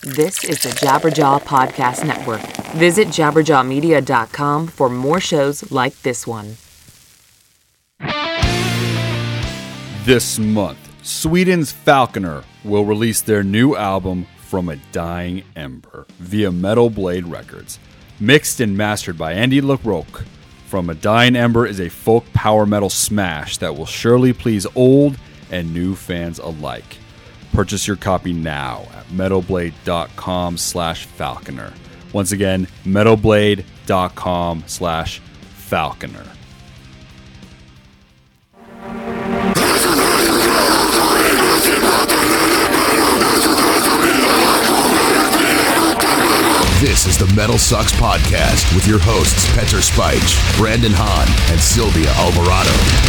This is the Jabberjaw Podcast Network. Visit jabberjawmedia.com for more shows like this one. This month, Sweden's Falconer will release their new album, From a Dying Ember, via Metal Blade Records. Mixed and mastered by Andy LaRocque, From a Dying Ember is a folk power metal smash that will surely please old and new fans alike. Purchase your copy now at metalblade.com/falconer. Once again, metalblade.com/falconer. This is the Metal Sucks Podcast with your hosts, Petter Speich, Brandon Hahn, and Sylvia Alvarado.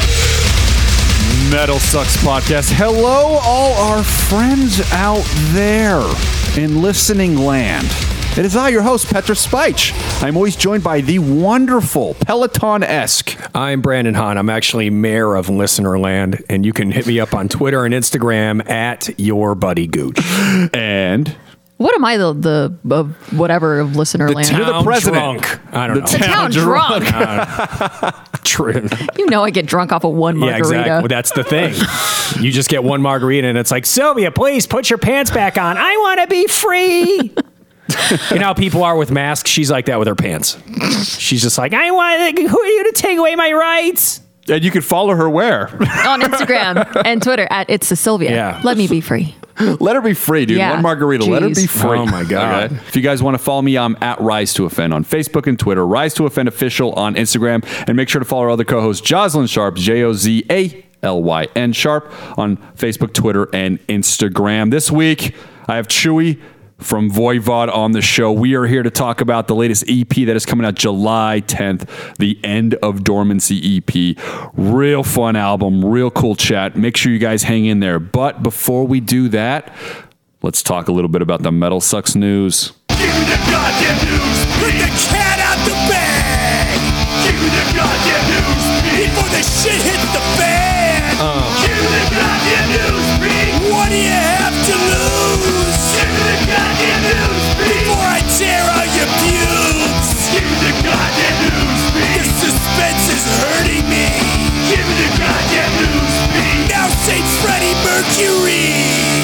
Metal Sucks Podcast. Hello, all our friends out there in listening land. It is I, your host, Petter Speich. I'm always joined by the wonderful Peloton-esque. I'm Brandon Hahn. I'm actually mayor of Listenerland, and you can hit me up on Twitter and Instagram at YourBuddyGooch. And... what am I, the whatever of Listenerland? You're the president. Drunk. I don't know. The town drunk. True. You know I get drunk off of one margarita. Yeah, exactly. Well, that's the thing. You just get one margarita, and it's like, Sylvia, please put your pants back on. I want to be free. You know how people are with masks? She's like that with her pants. She's just like, who are you to take away my rights? And you can follow her where? On Instagram and Twitter at It's the Sylvia. Yeah. Let me be free. Let her be free, dude. Yeah. One margarita. Jeez. Let her be free. Oh, my God. Okay? If you guys want to follow me, I'm at Rise to Offend on Facebook and Twitter. Rise to Offend Official on Instagram. And make sure to follow our other co-host, Jocelyn Sharp, JOZALYN Sharp, on Facebook, Twitter, and Instagram. This week, I have Chewy from Voivod on the show. We are here to talk about the latest EP that is coming out July 10th, the End of Dormancy EP. Real fun album, real cool chat. Make sure you guys hang in there. But before we do that, let's talk a little bit about the Metal Sucks news. Give me the goddamn news. Put the cat out the bag. Give me the goddamn news. Before the shit hits the fan. Give me the goddamn news. What do you have to lose? Give me the goddamn news. Before I tear out your pubes. Give me the goddamn news. The suspense is hurting me. Give me the goddamn news. Now say Freddie Mercury.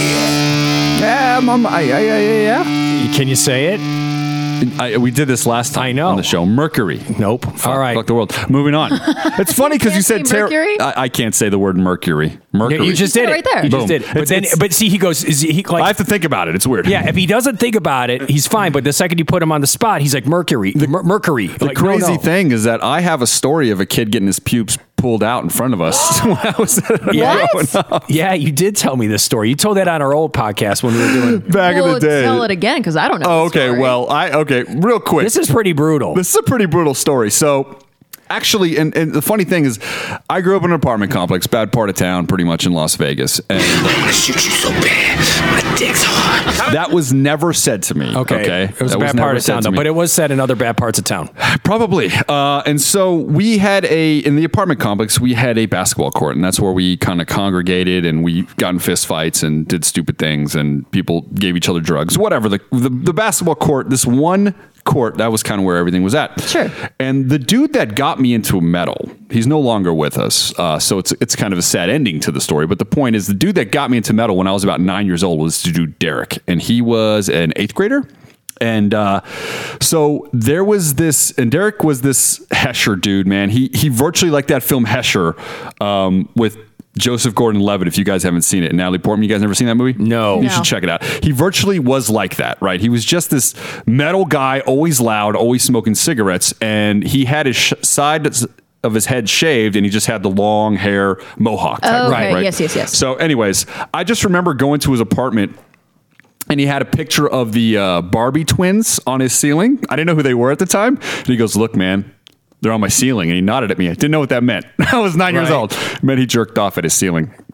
Yeah. Can you say it? We did this last time I know. on the show. Mercury. Nope. All right. Fuck the world. Moving on. It's funny because you said say Mercury? I can't say the word Mercury. Mercury. You just did it right there. You Boom. just did it. But see, he goes, is he like... I have to think about it. It's weird. Yeah, if he doesn't think about it, he's fine. But the second you put him on the spot, he's like, Mercury. Mercury. The crazy thing is that I have a story of a kid getting his pubes pulled out in front of us when I was Yeah, you did tell me this story. You told that on our old podcast when we were doing... back in the day. Tell it again because I don't know. Oh, the okay. story. Well, real quick. This is pretty brutal. This is a pretty brutal story. So, actually, and the funny thing is, I grew up in an apartment complex, bad part of town, pretty much in Las Vegas. And I'm gonna shoot you so bad. My dick's hard. that was never said to me. Okay. It was That a bad never part of said town, to though. me. But it was said in other bad parts of town. Probably. And so we had in the apartment complex, we had a basketball court, and that's where we kind of congregated, and we got in fist fights and did stupid things, and people gave each other drugs, whatever. The basketball court, this one court, that was kind of where everything was at. Sure. And the dude that got me into metal, he's no longer with us. So it's kind of a sad ending to the story. But the point is, the dude that got me into metal when I was about 9 years old was the dude Derek, and he was an 8th grader. And so there was this, and Derek was this Hesher dude, man. He virtually, like that film Hesher with Joseph Gordon-Levitt, if you guys haven't seen it, and Natalie Portman. You guys never seen that movie? No. You should check it out. He virtually was like that, right? He was just this metal guy, always loud, always smoking cigarettes, and he had his side of his head shaved, and he just had the long hair mohawk type. Oh, okay. Right? Yes. So anyways, I just remember going to his apartment, and he had a picture of the Barbie twins on his ceiling. I didn't know who they were at the time. And he goes, look, man, they're on my ceiling. And he nodded at me. I didn't know what that meant. I was 9 years old. It meant he jerked off at his ceiling.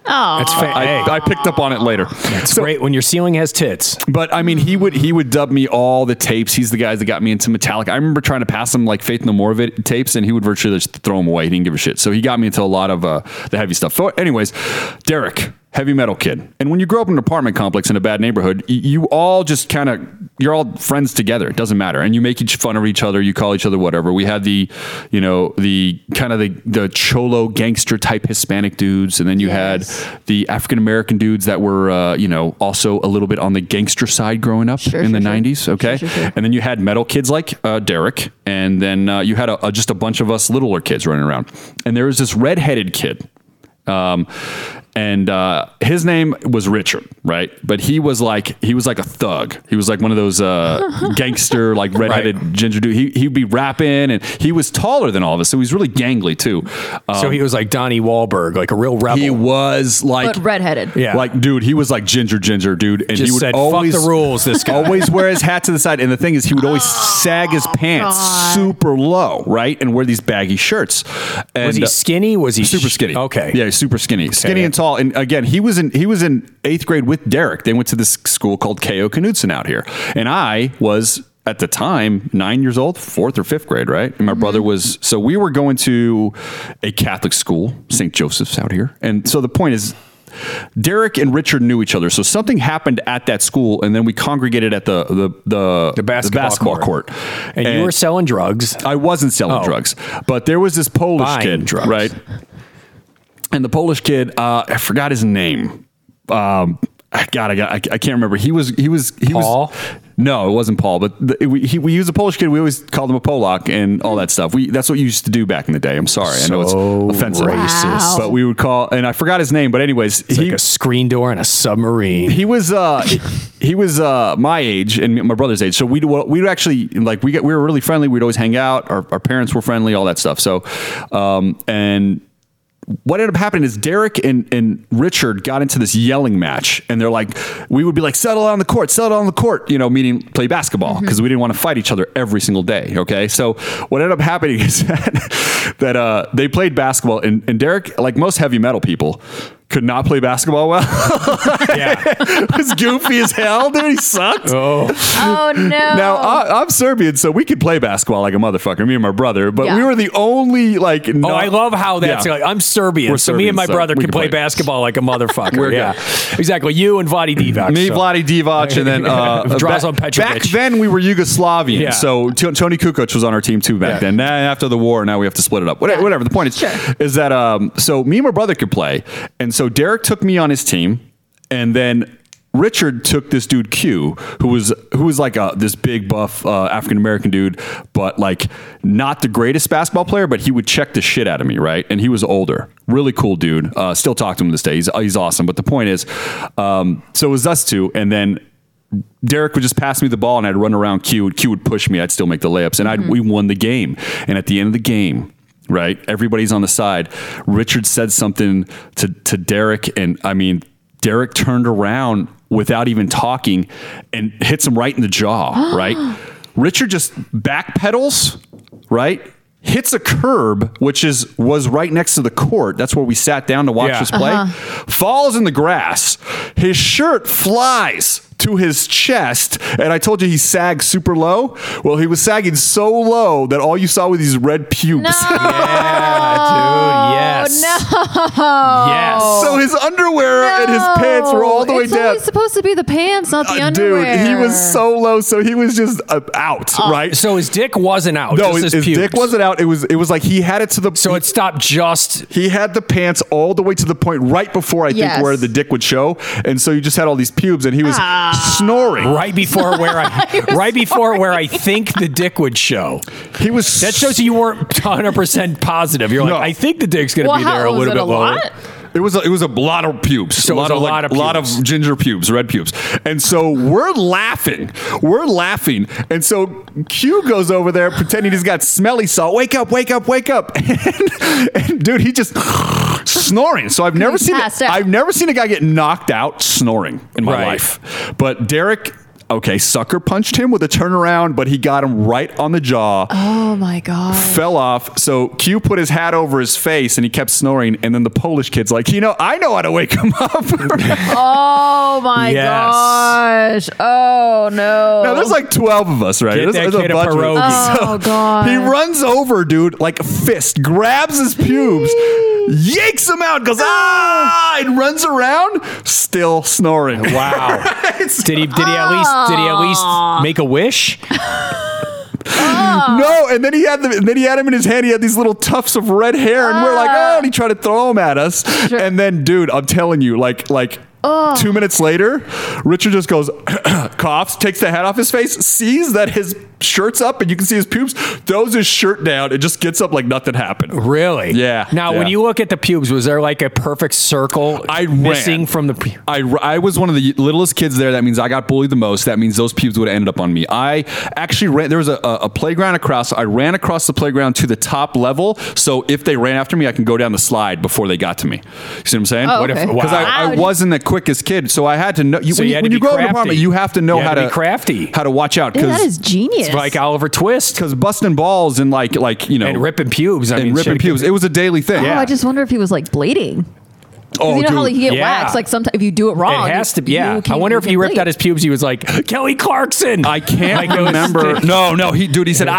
Oh, That's I picked up on it later. It's great when your ceiling has tits. But I mean, he would dub me all the tapes. He's the guy that got me into Metallica. I remember trying to pass him like Faith No More tapes, and he would virtually just throw them away. He didn't give a shit. So he got me into a lot of the heavy stuff. So anyways, Derek, heavy metal kid. And when you grow up in an apartment complex in a bad neighborhood, you all just kind of, you're all friends together. It doesn't matter. And you make fun of each other. You call each other whatever. We had the kind of the cholo gangster type Hispanic dudes. And then you had the African-American dudes that were, also a little bit on the gangster side growing up in the 90s. Okay. Sure. And then you had metal kids like Derek. And then you had just a bunch of us littler kids running around. And there was this redheaded kid. And his name was Richard, right? But he was like a thug. He was like one of those gangster, like redheaded ginger dude. He'd be rapping, and he was taller than all of us, so he was really gangly too. So he was like Donnie Wahlberg, like a real rebel. He was like but redheaded. Yeah, like dude, he was like ginger dude, and just he would said, always "Fuck the rules." This guy always wear his hat to the side, and the thing is, he would always sag his pants super low, right, and wear these baggy shirts. And, was he skinny? Was he super skinny? Okay, yeah, super skinny, and tall. And again, he was in 8th grade with Derek. They went to this school called K.O. Knudsen out here, and I was at the time 9 years old, 4th or 5th grade, right? And my brother was. So we were going to a Catholic school, St. Joseph's out here, and so the point is, Derek and Richard knew each other. So something happened at that school, and then we congregated at the basketball court. And you were selling drugs. I wasn't selling drugs, but there was this Polish kid, drugs. right? And the Polish kid, I forgot his name. I can't remember. He was Paul? No, it wasn't Paul, but we was a Polish kid. We always called him a Polak and all that stuff. That's what you used to do back in the day. I'm sorry. I know it's offensive. Racist. But we would call, and I forgot his name, but anyways. It's like a screen door and a submarine. He was my age and my brother's age. So we'd actually, like, we were really friendly. We'd always hang out. Our parents were friendly, all that stuff. So, and what ended up happening is Derek and Richard got into this yelling match, and they're like, we would be like, settle on the court, meaning play basketball, because we didn't want to fight each other every single day. Okay. So what ended up happening is that they played basketball, and Derek, like most heavy metal people, could not play basketball well. Yeah. It was goofy as hell, dude. He sucked. Oh no. Now, I'm Serbian, so we could play basketball like a motherfucker, me and my brother, but we were the only, like... I love how that's like, I'm Serbian, so me and my brother can play basketball like a motherfucker. We're good. Exactly. You and Vlade Divac. Me, Vlade Divac, and then... Drazen Petrovic. Back then, we were Yugoslavian, Yeah. so Tony Kukoc was on our team too back then. Now, after the war, now we have to split it up. Whatever. The point is that... so me and my brother could play, and so Derek took me on his team, and then Richard took this dude Q, who was like this big buff African American dude, but like not the greatest basketball player, but he would check the shit out of me, right? And he was older, really cool dude. Still talk to him this day. He's awesome. But the point is, so it was us two, and then Derek would just pass me the ball, and I'd run around Q. Q would push me. I'd still make the layups, and we won the game. And at the end of the game, right, everybody's on the side. Richard said something to Derek, and I mean, Derek turned around without even talking and hits him right in the jaw, right? Richard just backpedals, right? Hits a curb, which was right next to the court. That's where we sat down to watch this play. Falls in the grass. His shirt flies to his chest, and I told you he sagged super low. Well, he was sagging so low that all you saw were these red pubes. No. Yeah, dude. Yes. No. Yes. So his underwear and his pants were all the way It's down. always supposed to be the pants, not the underwear. Dude, he was so low, so he was just out, right? So his dick wasn't out. No, just his pubes. dick wasn't out. It was like he had it to the. So it stopped just. He had the pants all the way to the point right before I think where the dick would show, and so you just had all these pubes, and he was snoring right before where I think the dick would show. He was. That shows you weren't 100% positive. You're like, I think the dick's going to be there a little bit lower. It was a lot of pubes. So a lot of ginger pubes, red pubes. And so we're laughing. And so Q goes over there pretending he's got smelly salt. Wake up. And dude, he just snoring. So I've never seen a guy get knocked out snoring in my life. But Derek, Okay, sucker punched him with a turnaround, but he got him right on the jaw. Oh my god. Fell off. So Q put his hat over his face and he kept snoring. And then the Polish kid's like, I know how to wake him up. Oh my gosh. Oh no. Now there's like 12 of us, right? Get that kid a bunch of pierogi. us. Oh god. He runs over, dude, like a fist, grabs his pubes, yanks him out, goes, and runs around, still snoring. Wow. Did he at least make a wish? No, and then he had him in his hand. He had these little tufts of red hair, and we're like, and he tried to throw them at us. And then, dude, I'm telling you, like 2 minutes later, Richard just goes, coughs, takes the hat off his face, sees that his shirt's up and you can see his pubes, throws his shirt down, and just gets up like nothing happened. Really? Yeah. Now, when you look at the pubes, was there like a perfect circle missing from the... I was one of the littlest kids there. That means I got bullied the most. That means those pubes would have ended up on me. I actually ran... There was a playground across. I ran across the playground to the top level, so if they ran after me, I can go down the slide before they got to me. You see what I'm saying? Oh, okay. Because I wasn't the quickest kid, so I had to know... When you grow up in an apartment, you have to know how to be crafty. How to watch out. That is genius. It's like Oliver Twist. Because busting balls and and ripping pubes. Ripping pubes. It was a daily thing. I just wonder if he was like bleeding. Oh, you know how like, you get yeah. waxed, like sometimes if you do it wrong. It has to be, you yeah. can- I wonder if you he can ripped bleed. out his pubes, he was like, Kelly Clarkson. I can't remember. No, he said,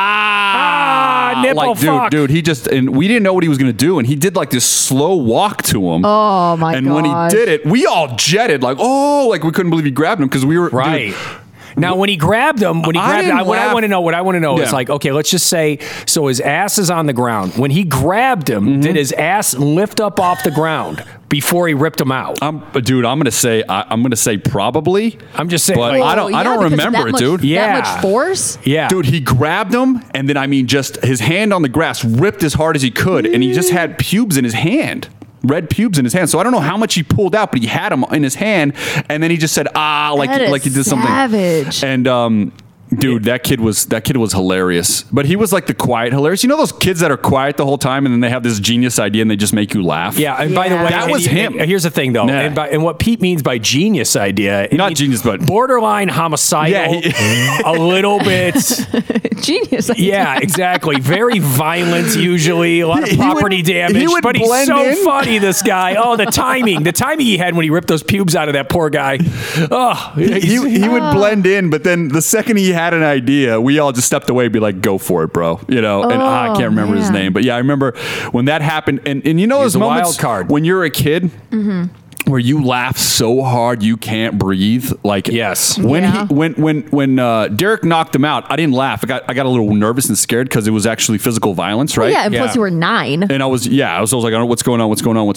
nipple fuck. Dude, he just, and we didn't know what he was going to do. And he did like this slow walk to him. Oh my god. And when he did it, we all jetted like we couldn't believe he grabbed him because we were, right. Dude, now, when he grabbed him, what I want to know is like, okay, let's just say, so his ass is on the ground. When he grabbed him, did his ass lift up off the ground before he ripped him out? I'm gonna say probably. I'm just saying, but like, I don't remember it, dude. Yeah. That much force? Yeah. Dude, he grabbed him, and then just his hand on the grass, ripped as hard as he could, and he just had pubes in his hand. Red pubes in his hand. So I don't know how much he pulled out, but he had them in his hand, and then he just said, like he did something. Savage. And dude, that kid was hilarious. But he was like the quiet hilarious. You know those kids that are quiet the whole time and then they have this genius idea and they just make you laugh? Yeah, and by the way, that was him. Here's the thing, though, Yeah. and what Pete means by genius idea, Not genius, but borderline homicidal, a little bit. Genius. Yeah, exactly. Very violent, usually a lot of He property would- damage, he would but he's blend so in. funny. This guy. Oh, the timing he had when he ripped those pubes out of that poor guy. Oh, he would blend in, but then the second he had an idea, we all just stepped away and be like, go for it, bro. And I can't remember his name. But yeah, I remember when that happened. And you know those a moments wild card. when you're a kid where you laugh so hard you can't breathe. Like Yes. when Yeah. when Derek knocked him out, I didn't laugh. I got a little nervous and scared because it was actually physical violence, right? Yeah, and plus Yeah. you were 9. And I was like, I don't know what's going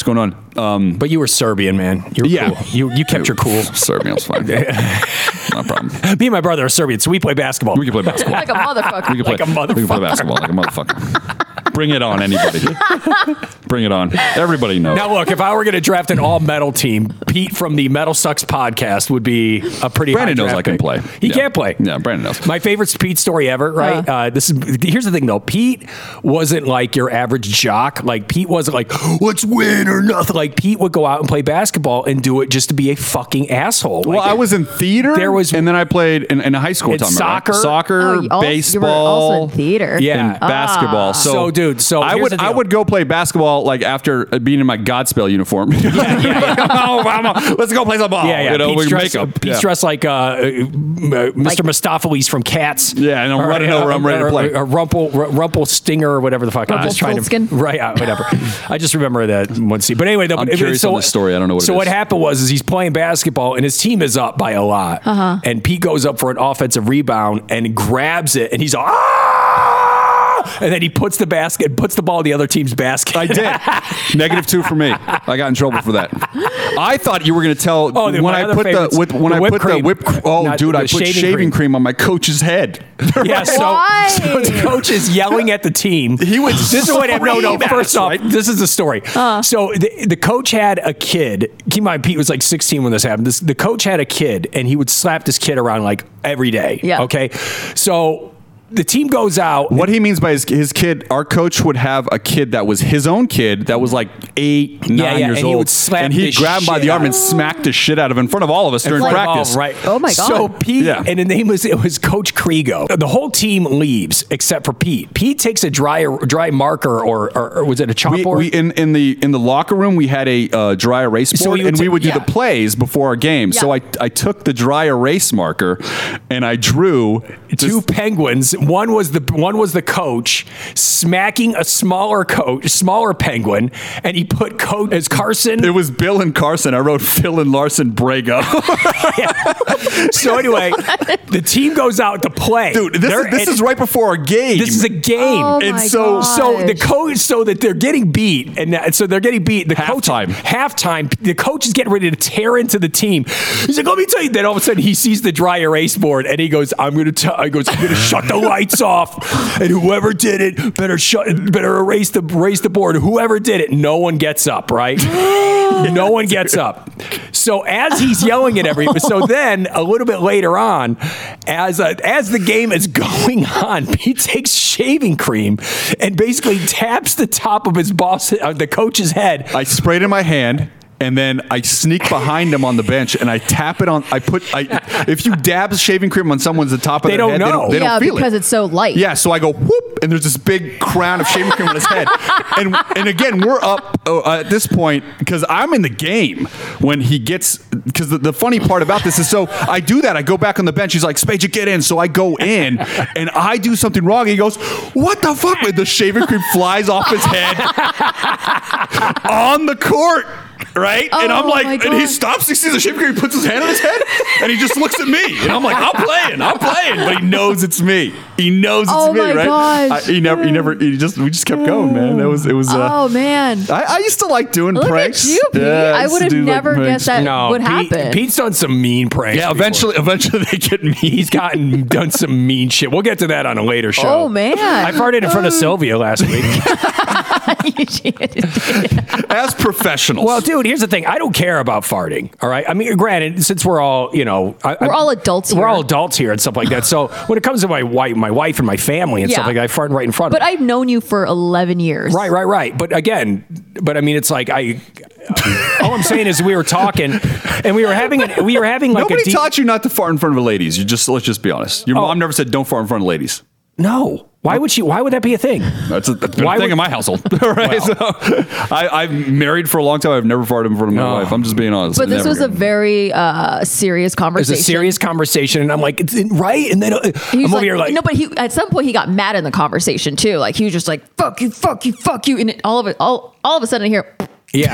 on. but you were Serbian, man. You were Yeah. cool. You kept your cool. Serbian was fine. No problem. Me and my brother are Serbian, so we play basketball. We can play basketball. Like a motherfucker. We can play, Like a we can play motherfucker. basketball like a motherfucker. Bring it on, anybody. Bring it on. Everybody knows. Now, look, if I were going to draft an all-metal team, Pete from the Metal Sucks podcast would be a pretty Brandon high knows draft I can pick. play. He Yeah. can't play. Yeah, Brandon knows. My favorite Pete story ever, right? Here's the thing, though. Pete wasn't like your average jock. Like, Pete wasn't like, let's win or nothing. Like, Pete would go out and play basketball and do it just to be a fucking asshole. Well, I was in theater, and then I played in high school. In Talking about, soccer. right? Soccer, Oh, you were baseball, also in theater. Yeah. and basketball. So, dude, so I here's the deal. would go play basketball like after being in my Godspell uniform. Let's go play some ball. Yeah. You know, Pete's we dressed, make up. Pete's dressed like Mr. Mistopheles from Cats. Yeah, and I'm running over. I'm ready to play. A Rumple Stinger or whatever the fuck. I'm just trying to Rumpelstiltskin? right, whatever. I just remember that one scene. But anyway, I'm curious on this story. I don't know what it So is. what happened was he's playing basketball and his team is up by a lot, and Pete goes up for an offensive rebound and grabs it, and he's and then he puts the ball in the other team's basket. I did. -2 for me. I got in trouble for that. I thought you were going to tell Oh, when I put the whipped cream. Oh, Not dude, the I put shaving shaving cream. cream on my coach's head. Yeah, Why? so the coach is yelling at the team. He would This is what happened. No, scream at first us, off, right? this is the story. So the coach had a kid. Keep in mind, Pete was like 16 when this happened. The coach had a kid, and he would slap this kid around like every day. Yeah. Okay. So the team goes out. What he means by his kid, our coach would have a kid that was his own kid that was like 8, 9 years and old. he would slap and he'd the grab him by shit the arm out and smack the shit out of him in front of all of us during Like, practice. oh, right. Oh, my God. So Pete, Yeah. and it was Coach Krigo. The whole team leaves except for Pete. Pete takes a dry marker or was it a chalkboard? We in the locker room we had a dry erase board, So you would and we take- would do yeah. the plays before our game. So Yeah. I took the dry erase marker and I drew Two penguins. One was the coach smacking a smaller penguin, and he put coach as Carson. It was Bill and Carson. I wrote Phil and Larson break up. So anyway, the team goes out to play. Dude, this is right before our game. This is a game. Oh, And my so the gosh. coach, so that they're getting beat, so they're getting beat. The Halftime. halftime. The coach is getting ready to tear into the team. He's like, "Let me tell you." Then all of a sudden, he sees the dry erase board, and he goes, "I'm going to shut the lights off, and whoever did it better erase the board. Whoever did it, no one gets up, right? No one gets up." So as he's yelling at everybody, so then a little bit later on, as the game is going on, Pete takes shaving cream and basically taps the top of the coach's head. I sprayed in my hand. And then I sneak behind him on the bench, and I tap it on. If you dab shaving cream on someone's the top of They their don't head, know. they don't feel because it. it's so light. Yeah, so I go whoop, and there's this big crown of shaving cream on his head. And again, we're up at this point because I'm in the game when he gets. Because the funny part about this is, so I do that. I go back on the bench. He's like, "Spade, get in." So I go in, and I do something wrong. He goes, "What the fuck?" The shaving cream flies off his head on the court. Right? And I'm Oh, like, my and he God. stops, he sees the shaving cream, he puts his hand on his head, and he just looks at me. And I'm like, I'm playing. But he knows it's me. He knows it's Oh, me, my right? gosh. We just kept going, man. It was Oh man. I used to like doing Look pranks. at you, Pete. Yeah, I used would to have do, like, never pranks. guessed that No, would happen. Pete's done some mean pranks. Yeah, before. eventually they get me. He's done some mean shit. We'll get to that on a later show. Oh, man. I farted in front of Sylvia last week. As professionals. Well, dude, here's the thing. I don't care about farting. All right. I mean, granted, since we're all, We're all adults We're here. all adults here and stuff like that. So when it comes to my wife and my family and stuff Yeah. like that, I fart right in front of But them. I've known you for 11 years. Right. But again, I mean, it's like all I'm saying is we were talking and we were having like nobody a deep, taught you not to fart in front of ladies. Let's just be honest. Your mom never said don't fart in front of ladies. No. Why would that be a thing? That's been Why a thing would- in my household. Right? Well. So, I'm married for a long time. I've never farted in front of my wife. I'm just being honest. But this Never. was a very serious It was conversation. a serious conversation, and I'm like, right? And then He was I'm over here like, no, but at some point he got mad in the conversation too. Like he was just like, "Fuck you, fuck you, fuck you," and all of a sudden I hear, yeah,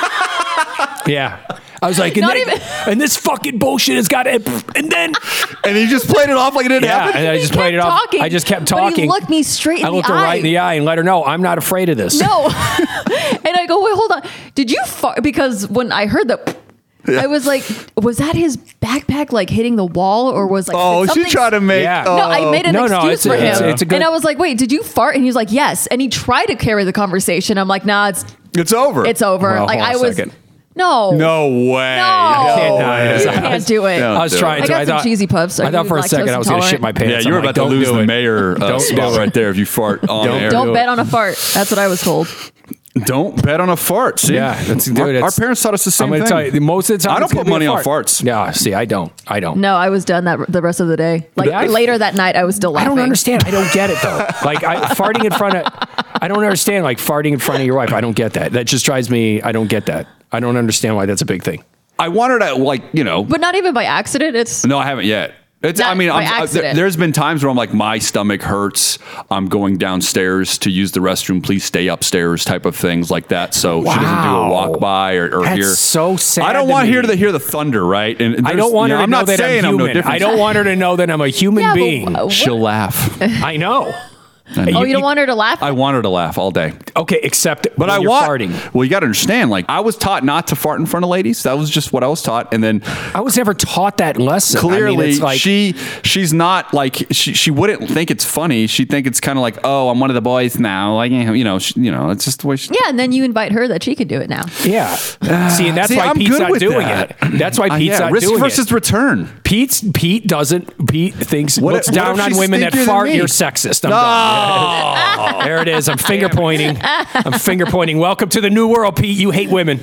yeah. I was like, and this fucking bullshit has got it, and then and he just played it off like it didn't happen. and I just He played it kept off. talking, I just kept but he talking. looked me straight in I looked the her eye. right in the eye and let her know I'm not afraid of this. No. And I go, wait, hold on. Did you fart? Because when I heard that, I was like, was that his backpack like hitting the wall or was like, Oh, did she something- tried to make. Yeah. Oh. No, I made an No, excuse it's for him. it's a good. And I was like, wait, did you fart? And he was like, yes. And he tried to carry the conversation. I'm like, nah, It's over. it's over. Well, like hold on I a was, second. no. No way. No. can't die. You can't do it. No. I was trying I to. got some cheesy puffs. Are I thought you for a second I was going to lactose shit my pants. Yeah, I'm you were like, about to don't lose do the it. mayor Don't spot do it. right there if you fart on air. Don't bet on a fart. That's what I was told. Don't bet on a fart. See? Yeah, that's dude. Our it's- parents taught us the same I'm going thing. to tell you, most of the time I don't it's gonna put money be a on fart. farts. Yeah, see, I don't. No, I was done the rest of the day. Like But I- later that night, I was still I laughing. don't understand. I don't get it though. Like farting in front of. I don't understand. Like farting in front of your wife. I don't get that. That just drives me. I don't get that. I don't understand why that's a big thing. I wanted to, But not even by accident. It's No, I haven't yet. Not by accident. There's been times where I'm like, my stomach hurts. I'm going downstairs to use the restroom. Please stay upstairs, type of things like that. So she doesn't do a Wow. walk by or That's hear. so sad I don't to want me. her to hear the thunder, right? And I there's- don't want her to I'm know not that saying I'm no human. different. I don't want her to know that I'm a human Yeah, but being. what- She'll laugh. I know. Oh, you don't want her to laugh? I want her to laugh all day. Okay, except But when I you're want. farting. Well, you got to understand. Like, I was taught not to fart in front of ladies. That was just what I was taught. And then I was never taught that lesson. clearly, I mean, it's like, she's not like she wouldn't think it's funny. She'd think it's kind of like, oh, I'm one of the boys now. Like, it's just the way. Yeah, and then you invite her that she could do it now. yeah. See, and that's why I'm Pete's good not with doing that. it. That's why Pete's not risk doing versus it. return. Pete thinks What looks if down on she's women that stinkier than fart. me? You're sexist. I'm done. There it is. I'm finger pointing. I'm finger pointing. Welcome to the new world, Pete. You hate women.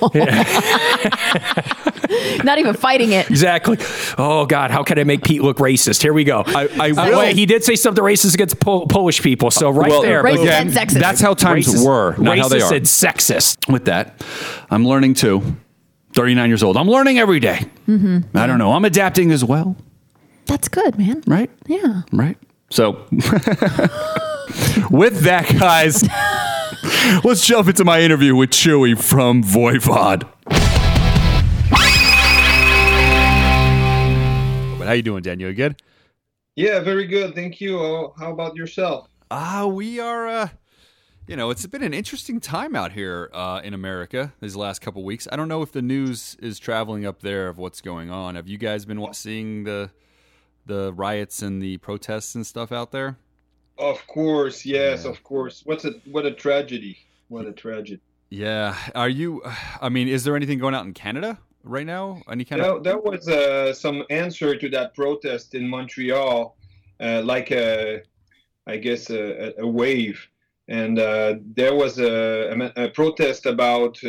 Not even fighting it. Exactly. Oh God, how can I make Pete look racist? Here we go. I will. Wait, he did say something racist against Polish people. So Well, there. Racist again, and sexist. that's how times were, not how they Racist are. and sexist. With that, I'm learning too. 39 years old. I'm learning every day. Mm-hmm. I don't know. I'm adapting as well. That's good, man. Right? Yeah. Right. So, with that, guys, let's jump into my interview with Chewy from Voivod. But how you doing, Daniel? You good? Yeah, very good. Thank you. How about yourself? We are, it's been an interesting time out here in America these last couple weeks. I don't know if the news is traveling up there of what's going on. Have you guys been seeing the riots and the protests and stuff out there? Of course, yes, of course. What a tragedy. What a tragedy. Yeah. Is there anything going out in Canada right now? Any kind of... There was some answer to that protest in Montreal, like a wave. And there was a protest about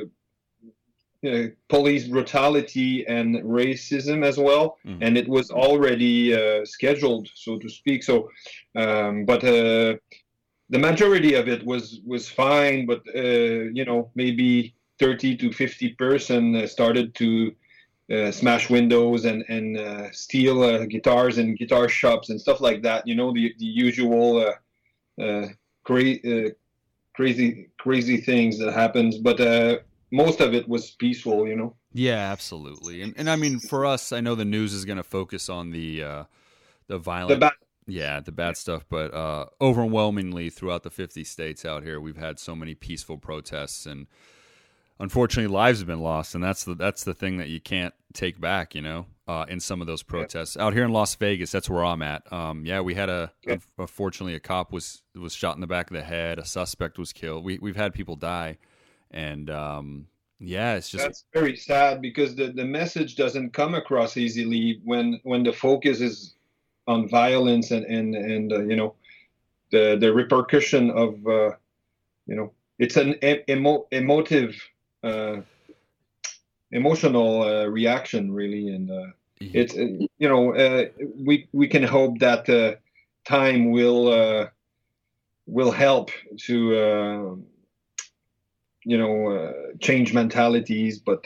police brutality and racism as well. Mm. And it was already scheduled, so to speak. So, but the majority of it was fine, but maybe 30 to 50% started to smash windows and steal guitars in guitar shops and stuff like that. The usual crazy things that happens. But most of it was peaceful. Yeah, absolutely. And I mean, for us, I know the news is going to focus on the violent. The bad stuff, but overwhelmingly throughout the 50 states out here, we've had so many peaceful protests, and unfortunately, lives have been lost, and that's the thing that you can't take back, in some of those protests. Out here in Las Vegas, that's where I'm at. We had unfortunately, a cop was shot in the back of the head, a suspect was killed. We've had people die, and it's just... That's very sad, because the message doesn't come across easily when the focus is on violence and the repercussion of it's an emotional reaction, really, and it's we can hope that time will help to change mentalities, but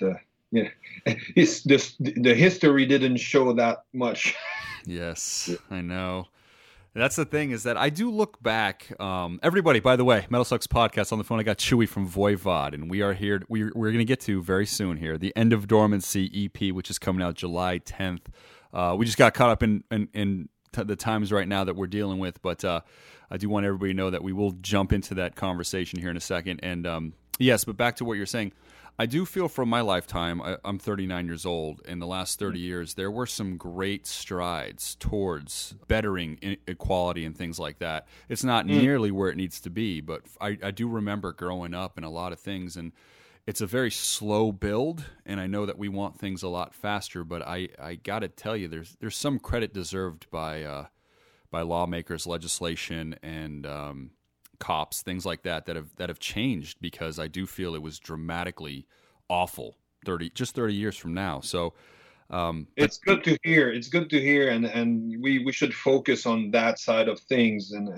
the history didn't show that much. Yes, I know. That's the thing, is that I do look back. Everybody, by the way, Metal Sucks Podcast on the phone. I got Chewy from Voivod, and we are here. We're going to get to very soon here the End of Dormancy EP, which is coming out July 10th. We just got caught up in the times right now that we're dealing with, but I do want everybody to know that we will jump into that conversation here in a second. And yes, but back to what you're saying. I do feel from my lifetime, I'm 39 years old. In the last 30 years, there were some great strides towards bettering equality and things like that. It's not nearly where it needs to be, but I do remember growing up in a lot of things, and it's a very slow build, and I know that we want things a lot faster, but I got to tell you, there's some credit deserved by lawmakers, legislation, and cops, things like that have changed, because I do feel it was dramatically awful 30 years from now. So it's good to hear. It's good to hear, and we should focus on that side of things. And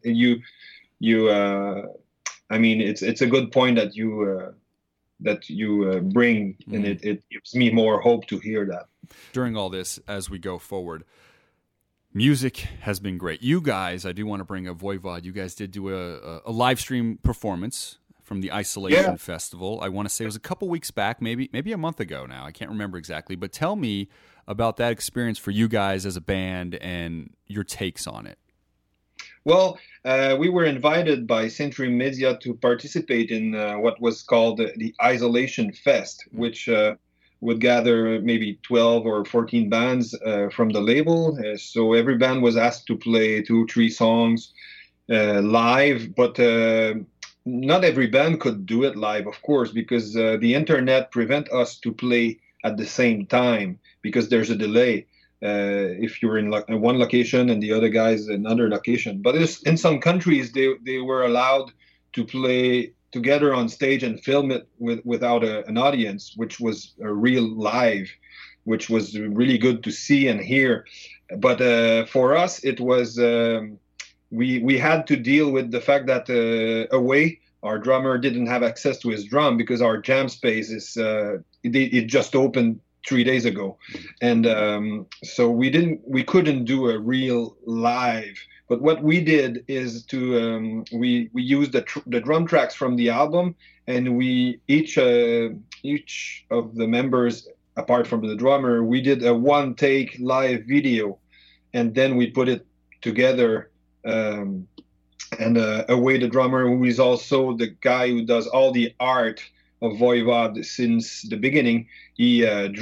I mean, it's a good point that you bring, and it gives me more hope to hear that. During all this, as we go forward, music has been great. You guys, I do want to bring up Voivod. You guys did do a live stream performance from the Isolation Festival. I want to say it was a couple weeks back, maybe a month ago now. I can't remember exactly. But tell me about that experience for you guys as a band and your takes on it. Well, we were invited by Century Media to participate in what was called the Isolation Fest, which would gather maybe 12 or 14 bands from the label. So every band was asked to play 2-3 songs live, but not every band could do it live, of course, because the internet prevent us to play at the same time because there's a delay. If you're in one location and the other guy's in another location. But in some countries, they were allowed to play together on stage and film it without an audience, which was a real live, which was really good to see and hear. But for us, it was we had to deal with the fact that away, our drummer didn't have access to his drum because our jam space is it just opened 3 days ago, and so we couldn't do a real live. But what we did is to we used the drum tracks from the album, and we each of the members, apart from the drummer, we did a one take live video, and then we put it together. And Away, the drummer, who is also the guy who does all the art of Voivod since the beginning, he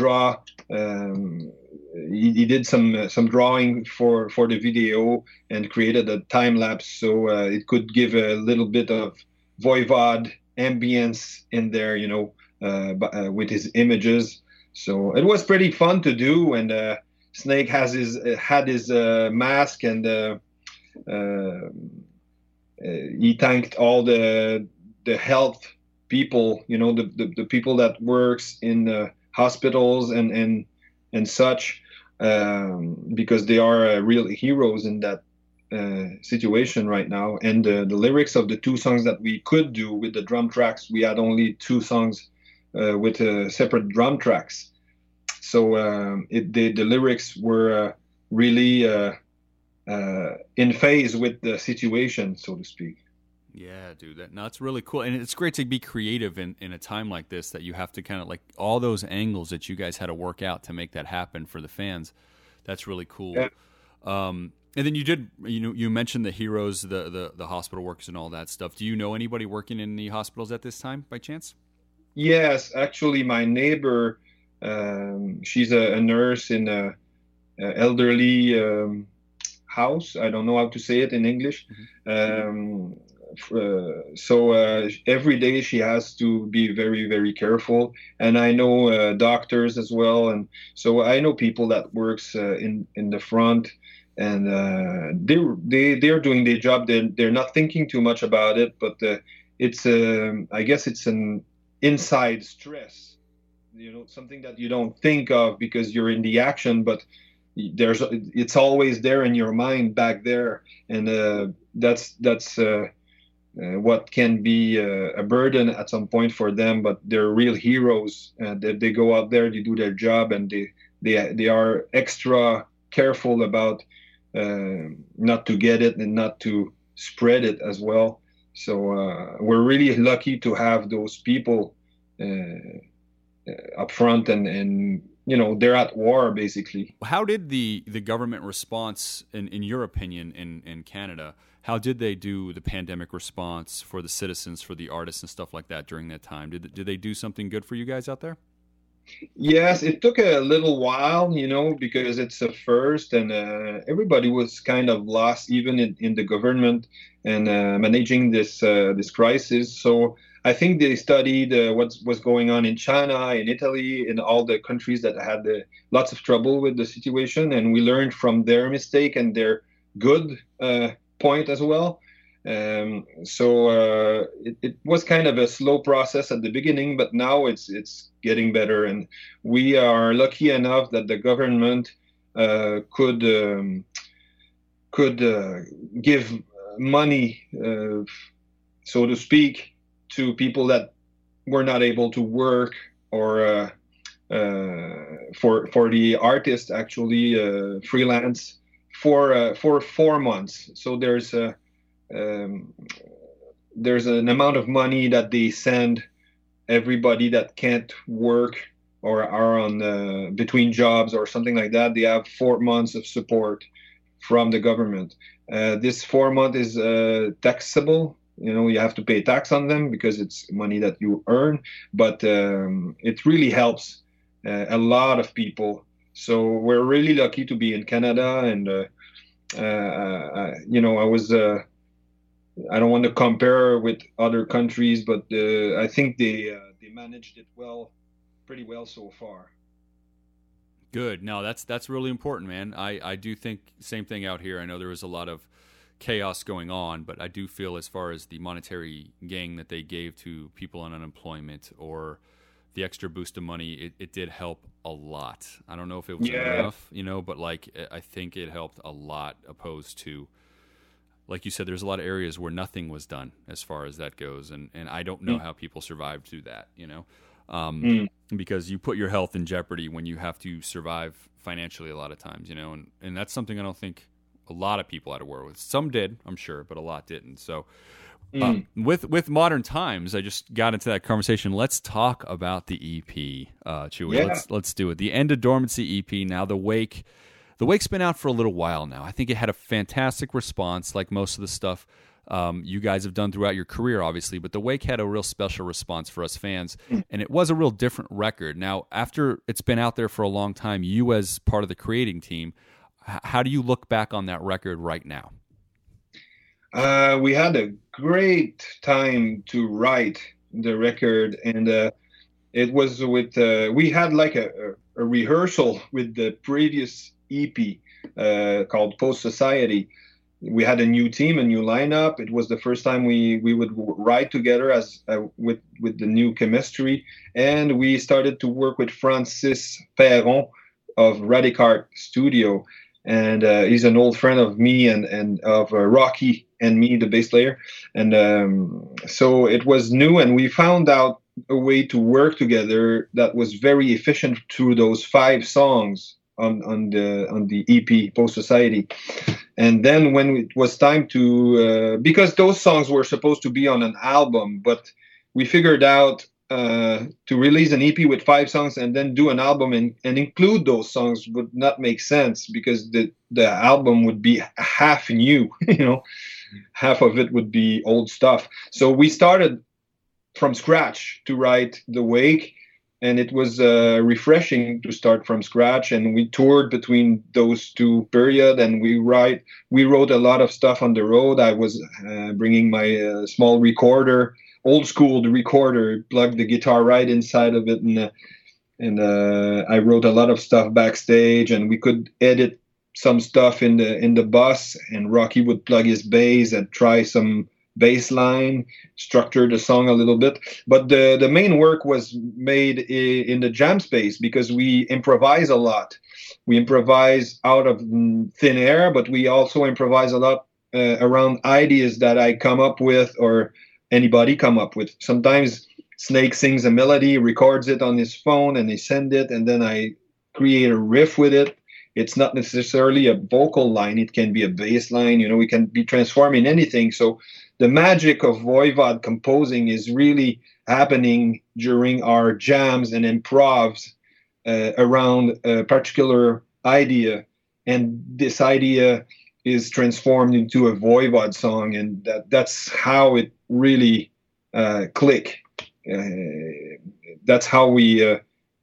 he did some drawing for the video and created a time lapse so it could give a little bit of Voivod ambience in there, with his images. So it was pretty fun to do, and Snake had his mask, and he thanked all the health people, the people that works in hospitals and such, because they are real heroes in that situation right now. And the lyrics of the 2 songs that we could do with the drum tracks, we had only 2 songs with separate drum tracks. So the lyrics were really in phase with the situation, so to speak. Yeah, dude, that's really cool. And it's great to be creative in a time like this, that you have to kind of like all those angles that you guys had to work out to make that happen for the fans. That's really cool. Yeah. And then you mentioned the heroes, the hospital workers and all that stuff. Do you know anybody working in the hospitals at this time by chance? Yes, actually my neighbor, she's a nurse in a elderly house. I don't know how to say it in English. Mm-hmm. So every day she has to be very, very careful. And I know doctors as well. And so I know people that works in the front, and they're doing their job. They're not thinking too much about it, but it's I guess it's an inside stress, something that you don't think of because you're in the action, but it's always there in your mind back there. And that's what can be a burden at some point for them, but they're real heroes. They go out there, they do their job, and they are extra careful about not to get it and not to spread it as well. So we're really lucky to have those people up front, and they're at war basically. How did the government response, in your opinion, in Canada? How did they do the pandemic response for the citizens, for the artists and stuff like that during that time? Did they do something good for you guys out there? Yes, it took a little while, because it's a first, and everybody was kind of lost, even in the government, and managing this crisis. So I think they studied what's going on in China, in Italy, in all the countries that had lots of trouble with the situation, and we learned from their mistake and their good point as well. So it was kind of a slow process at the beginning, but now it's getting better, and we are lucky enough that the government could give money, so to speak, to people that were not able to work, or for the artists actually freelance for 4 months. So there's an amount of money that they send everybody that can't work or are on between jobs or something like that. They have 4 months of support from the government. This 4 month is taxable. You have to pay tax on them because it's money that you earn, but it really helps a lot of people. So we're really lucky to be in Canada, and I was. I don't want to compare with other countries, but I think they managed it pretty well so far. Good. No, that's really important, man. I do think same thing out here. I know there was a lot of chaos going on, but I do feel as far as the monetary gain that they gave to people on unemployment or the extra boost of money, it did help a lot. I don't know if it was enough, but I think it helped a lot opposed to, like you said, there's a lot of areas where nothing was done as far as that goes. And I don't know how people survived through that, because you put your health in jeopardy when you have to survive financially a lot of times, and that's something I don't think a lot of people had to work with. Some did, I'm sure, but a lot didn't. So with modern times, I just got into that conversation. Let's talk about the EP, Chewy. Yeah. Let's do it. The End of Dormancy EP. Now the Wake's been out for a little while now. I think it had a fantastic response, like most of the stuff you guys have done throughout your career, obviously. But the Wake had a real special response for us fans, and it was a real different record. Now, after it's been out there for a long time, you as part of the creating team, how do you look back on that record right now? We had a great time to write the record, and it was with we had like a rehearsal with the previous EP called Post Society. We had a new team, a new lineup. It was the first time we would write together as with the new chemistry, and we started to work with Francis Perron of Radicart Studio. And he's an old friend of me and of Rocky and me, the bass player. And so it was new, and we found out a way to work together that was very efficient through those 5 songs on the EP Post Society. And then when it was time to, because those songs were supposed to be on an album, but we figured out to release an EP with 5 songs and then do an album and include those songs would not make sense, because the album would be half new, half of it would be old stuff. So we started from scratch to write The Wake, and it was refreshing to start from scratch. And we toured between those 2 periods, and we wrote a lot of stuff on the road. I was bringing my small recorder, old school recorder, plugged the guitar right inside of it, and I wrote a lot of stuff backstage, and we could edit some stuff in the bus, and Rocky would plug his bass and try some bass line, structure the song a little bit. But the main work was made in the jam space, because we improvise a lot. We improvise out of thin air, but we also improvise a lot around ideas that I come up with or anybody come up with. Sometimes Snake sings a melody, records it on his phone, and he sends it, and then I create a riff with it. It's not necessarily a vocal line. It can be a bass line. We can be transforming anything. So the magic of Voivod composing is really happening during our jams and improvs around a particular idea. And this idea is transformed into a Voivod song, and that's how it really click. That's how we,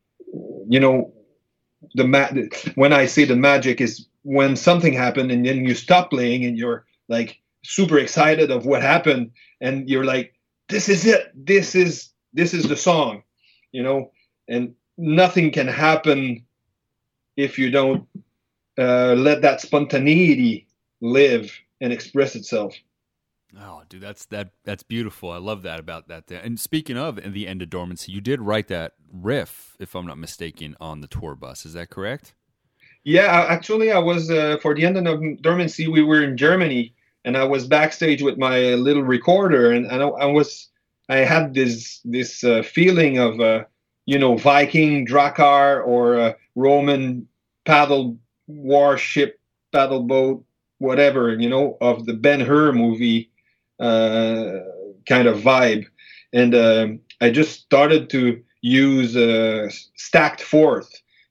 when I say the magic is when something happened and then you stop playing and you're like super excited of what happened, and you're like, this is it, this is the song, and nothing can happen if you don't let that spontaneity live and express itself. Oh, dude, that's beautiful. I love that about that. And speaking of the End of Dormancy, you did write that riff, if I'm not mistaken, on the tour bus. Is that correct? Yeah, actually, I was for the End of Dormancy. We were in Germany, and I was backstage with my little recorder, and I had this feeling of Viking Drakkar or Roman paddle warship, paddle boat, whatever, of the Ben-Hur movie kind of vibe. And I just started to use stacked fourth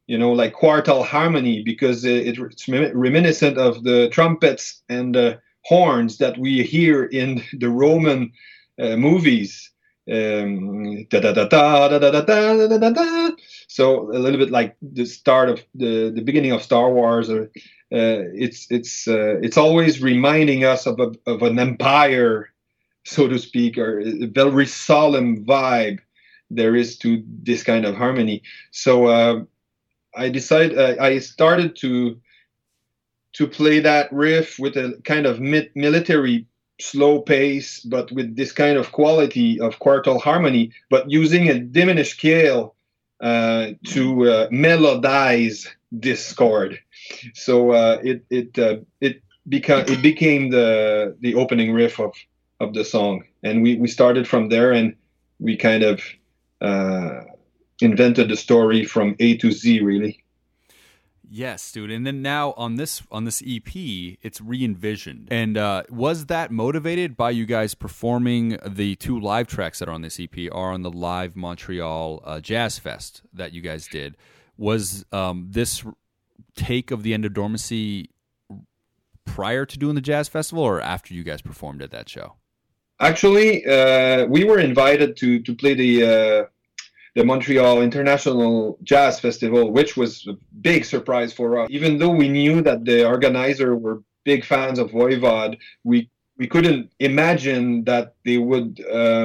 like quartal harmony, because it's reminiscent of the trumpets and the horns that we hear in the Roman movies. Da da da da da da da da da da. So a little bit like the start of the beginning of Star Wars, or it's always reminding us of an empire, so to speak, or a very solemn vibe there is to this kind of harmony. So I started to play that riff with a kind of military slow pace, but with this kind of quality of quartal harmony, but using a diminished scale to melodize this chord. So it became the opening riff of the song, and we started from there, and we kind of invented the story from A to Z, really. Yes, dude. And then now on this EP, it's re-envisioned. And was that motivated by you guys performing the 2 live tracks that are on this EP are on the Live Montreal Jazz Fest that you guys did? Was this take of The End of Dormancy prior to doing the Jazz Festival or after you guys performed at that show? Actually, we were invited to play the Montreal International Jazz Festival, which was a big surprise for us. Even though we knew that the organizer were big fans of Voivod, we couldn't imagine that they would,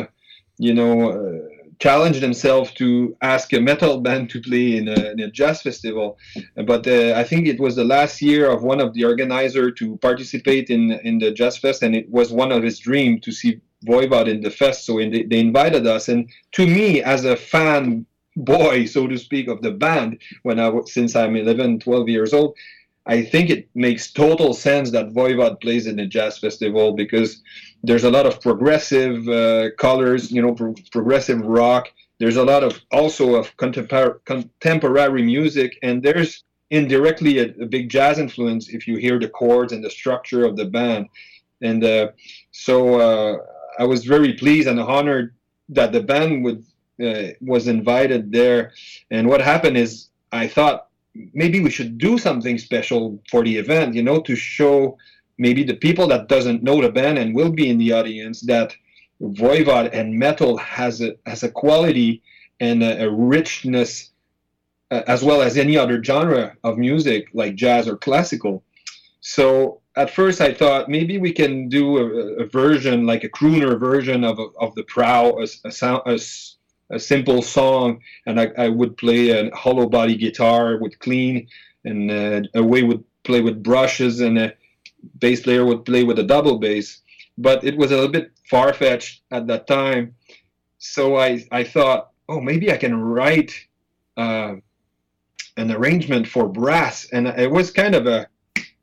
challenge themselves to ask a metal band to play in a jazz festival. But I think it was the last year of one of the organizers to participate in the Jazz Fest, and it was one of his dreams to see Voivod in the fest. So they invited us, and to me, as a fan boy, so to speak, of the band, since I'm 11, 12 years old, I think it makes total sense that Voivod plays in a jazz festival, because there's a lot of progressive colors, progressive rock. There's a lot of contemporary music, and there's indirectly a big jazz influence if you hear the chords and the structure of the band. And so I was very pleased and honored that the band was invited there. And what happened is, I thought maybe we should do something special for the event, to show maybe the people that doesn't know the band and will be in the audience that Voivod and metal has a quality and a richness, as well as any other genre of music like jazz or classical. So at first I thought maybe we can do a version, like a crooner version of the Prow, a simple song, and I would play a hollow body guitar with clean, and Away would play with brushes, and a bass player would play with a double bass. But it was a little bit far-fetched at that time, so I thought, oh, maybe I can write an arrangement for brass, and it was kind of a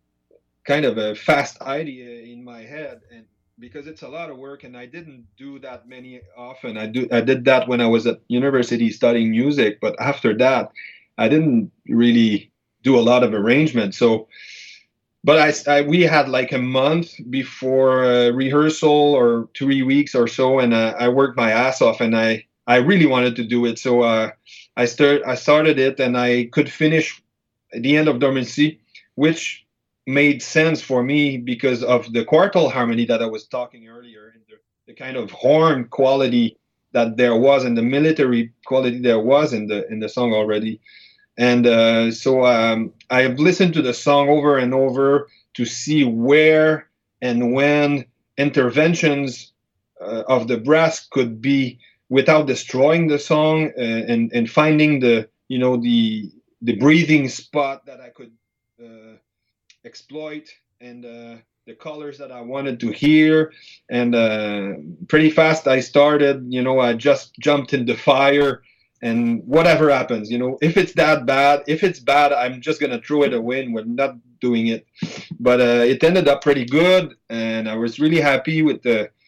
fast idea in my head, and because it's a lot of work, and I didn't do that many often. I did that when I was at university studying music, but after that, I didn't really do a lot of arrangement. So, but we had like a month before rehearsal, or 3 weeks or so, and I worked my ass off, and I really wanted to do it. So I started it, and I could finish The End of Dormancy, which made sense for me because of the quartal harmony that I was talking earlier, and the kind of horn quality that there was, and the military quality there was in the song already. And so I have listened to the song over and over to see where and when interventions of the brass could be without destroying the song, and finding the breathing spot that I could exploit, and the colors that I wanted to hear. And pretty fast I started, I just jumped in the fire, and whatever happens, if it's that bad, if it's bad, I'm just going to throw it away, and we're not doing it. But it ended up pretty good, and I was really happy with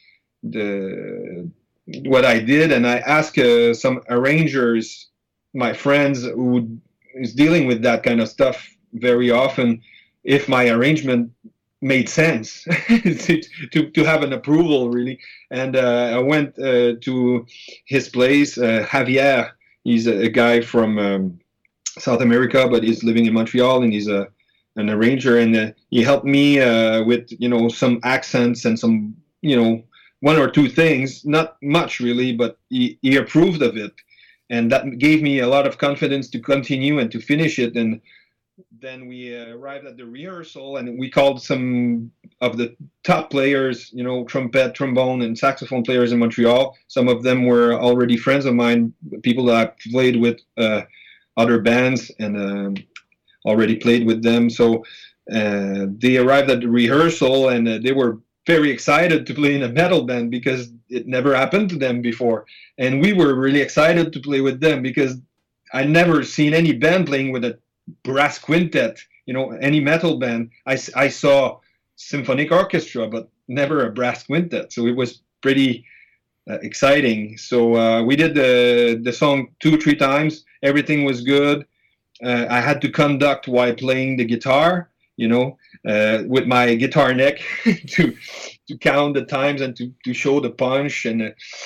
what I did. And I asked some arrangers, my friends who is dealing with that kind of stuff very often, if my arrangement made sense to have an approval, really. And I went to his place, Javier. He's a guy from South America, but he's living in Montreal, and he's an arranger, and he helped me with some accents and some one or two things, not much really, but he approved of it, and that gave me a lot of confidence to continue and to finish it. And then we arrived at the rehearsal, and we called some of the top players, trumpet, trombone, and saxophone players in Montreal. Some of them were already friends of mine, people that I played with other bands and already played with them. So they arrived at the rehearsal, and they were very excited to play in a metal band because it never happened to them before. And we were really excited to play with them because I never seen any band playing with a brass quintet, any metal band. I saw symphonic orchestra, but never a brass quintet. So it was pretty exciting. So we did the song 2-3 times. Everything was good. I had to conduct while playing the guitar, with my guitar neck to count the times and to show the punch, and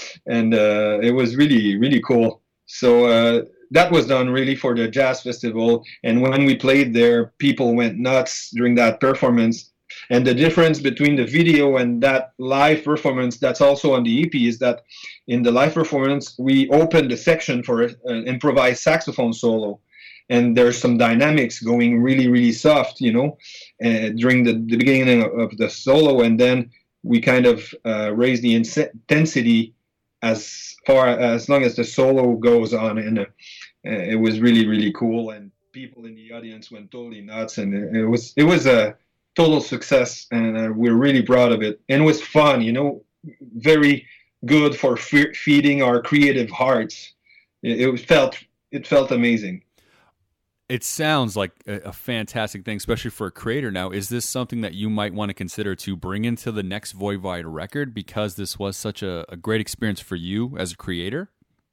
it was really, really cool. So that was done really for the jazz festival, and when we played there, people went nuts during that performance. And the difference between the video and that live performance that's also on the EP is that in the live performance, we opened the section for an improvised saxophone solo. And there's some dynamics going really, really soft, during the beginning of the solo. And then we kind of raise the intensity as long as the solo goes on. And it was really, really cool. And people in the audience went totally nuts. And it was a total success. And we're really proud of it. And it was fun, very good for feeding our creative hearts. It felt amazing. It sounds like a fantastic thing, especially for a creator. Now, is this something that you might want to consider to bring into the next Voivod record because this was such a great experience for you as a creator?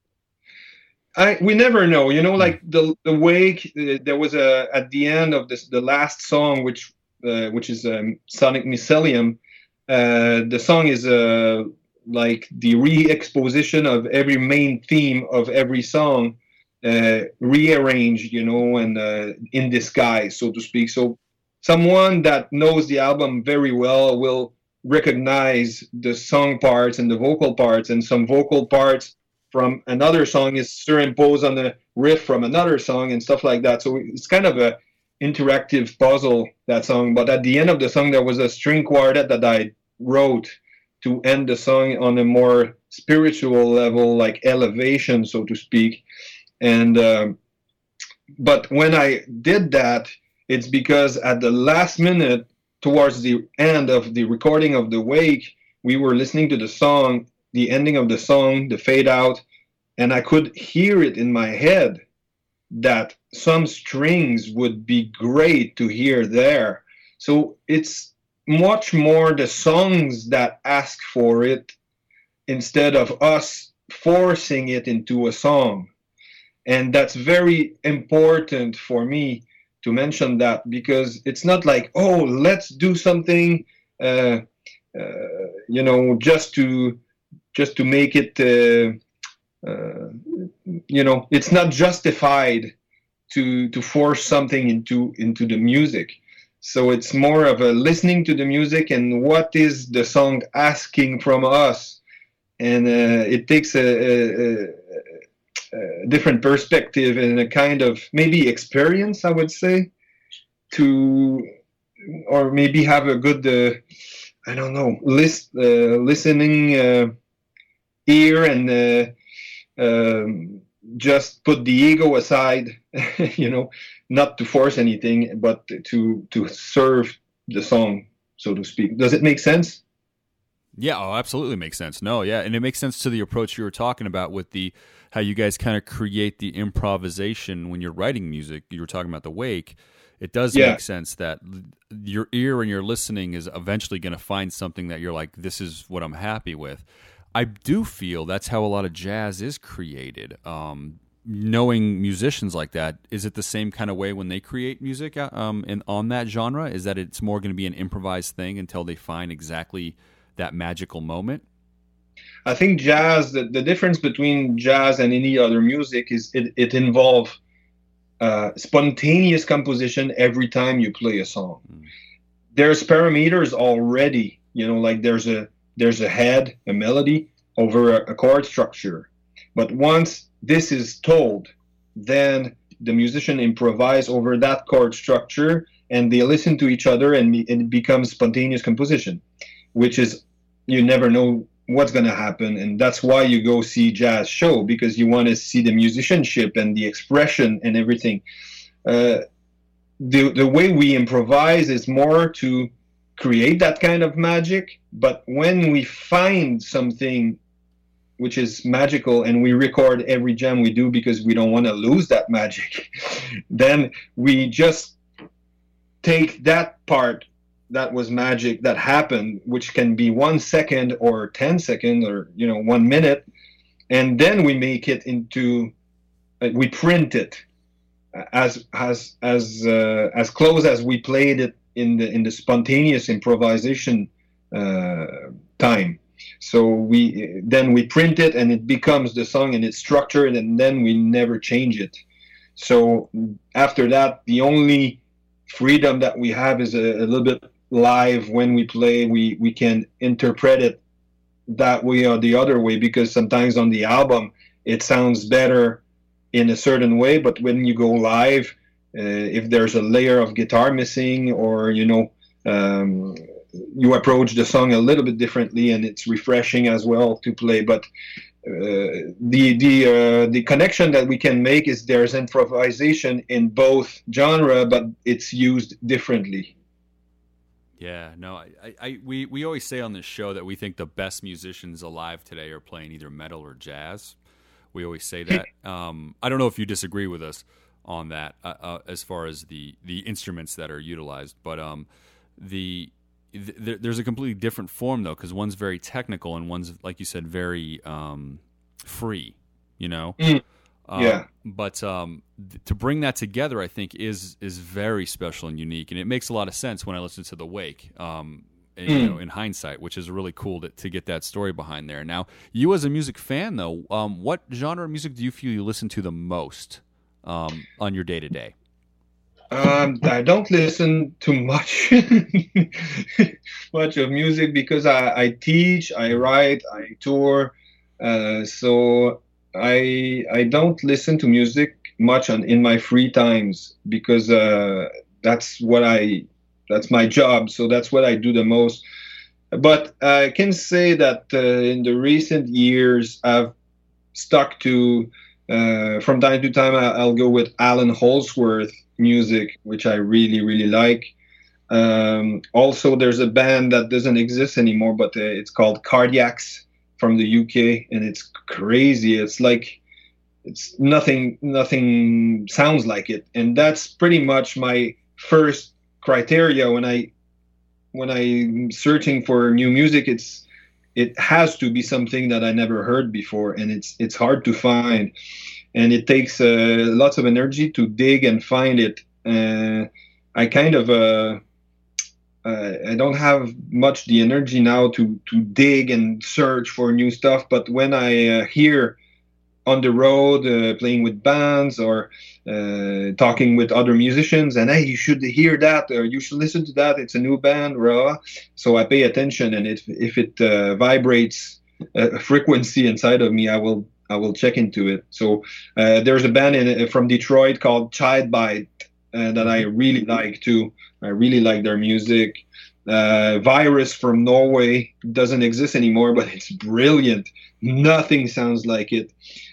We never know. Like the Wake, there was at the end of the last song, which is Sonic Mycelium. The song is like the re-exposition of every main theme of every song. Rearranged, and in disguise, so to speak. So someone that knows the album very well will recognize the song parts and the vocal parts, and some vocal parts from another song is superimposed on the riff from another song and stuff like that. So it's kind of a interactive puzzle, that song. But at the end of the song, there was a string quartet that I wrote to end the song on a more spiritual level, like elevation, so to speak. And but when I did that, it's because at the last minute, towards the end of the recording of the Wake, we were listening to the song, the ending of the song, the fade out, and I could hear it in my head that some strings would be great to hear there. So it's much more the songs that ask for it instead of us forcing it into a song. And that's very important for me to mention that, because it's not like, oh, let's do something, just to make it, it's not justified to force something into the music. So it's more of a listening to the music and what is the song asking from us, and it takes a different perspective and a kind of maybe experience, I would say, or maybe have a good, listening ear, and just put the ego aside, not to force anything, but to serve the song, so to speak. Does it make sense? Yeah, absolutely makes sense. No, yeah, and it makes sense to the approach you were talking about with how you guys kind of create the improvisation when you're writing music. You were talking about the Wake. It does make sense that your ear and your listening is eventually going to find something that you're like, this is what I'm happy with. I do feel that's how a lot of jazz is created. Knowing musicians like that, is it the same kind of way when they create music on that genre? Is that it's more going to be an improvised thing until they find exactly that magical moment? I think jazz, the difference between jazz and any other music is it involves spontaneous composition every time you play a song. There's parameters already, like there's a head, a melody over a chord structure. But once this is told, then the musician improvise over that chord structure, and they listen to each other, and it becomes spontaneous composition, which is, you never know what's going to happen. And that's why you go see jazz show, because you want to see the musicianship and the expression and everything. The way we improvise is more to create that kind of magic. But when we find something which is magical, and we record every jam we do because we don't want to lose that magic, then we just take that part that was magic that happened, which can be 1 second or 10 seconds or 1 minute, and then we make it into, we print it as close as we played it in the spontaneous improvisation time. So we print it, and it becomes the song, and it's structured, and then we never change it. So after that, the only freedom that we have is a little bit live. When we play, we can interpret it that way or the other way, because sometimes on the album it sounds better in a certain way, but when you go live, if there's a layer of guitar missing, or you approach the song a little bit differently, and it's refreshing as well to play. But the connection that we can make is there's improvisation in both genre, but it's used differently. Yeah, no, we always say on this show that we think the best musicians alive today are playing either metal or jazz. We always say that. I don't know if you disagree with us on that as far as the instruments that are utilized, but there's a completely different form, though, because one's very technical and one's, like you said, very free, Yeah. But to bring that together, I think, is very special and unique, and it makes a lot of sense when I listen to The Wake, in hindsight, which is really cool to get that story behind there. Now, you as a music fan, though, what genre of music do you feel you listen to the most on your day-to-day? I don't listen to much of music, because I teach, I write, I tour, so I don't listen to music much in my free times, because that's my job, so that's what I do the most. But I can say that in the recent years, I've stuck to, from time to time, I'll go with Alan Holdsworth music, which I really, really like. Also, there's a band that doesn't exist anymore, but it's called Cardiacs from the UK, and it's crazy. It's like, it's nothing sounds like it, and that's pretty much my first criteria when I'm searching for new music. It has to be something that I never heard before, and it's hard to find. And it takes lots of energy to dig and find it. I kind of I don't have much the energy now to dig and search for new stuff. But when I hear on the road, playing with bands, or talking with other musicians, and hey, you should hear that, or you should listen to that, it's a new band, blah. So I pay attention, and if it vibrates a frequency inside of me, I will check into it. So there's a band from Detroit called Childbite that I really like too. I really like their music. Virus from Norway doesn't exist anymore, but it's brilliant. Nothing sounds like it.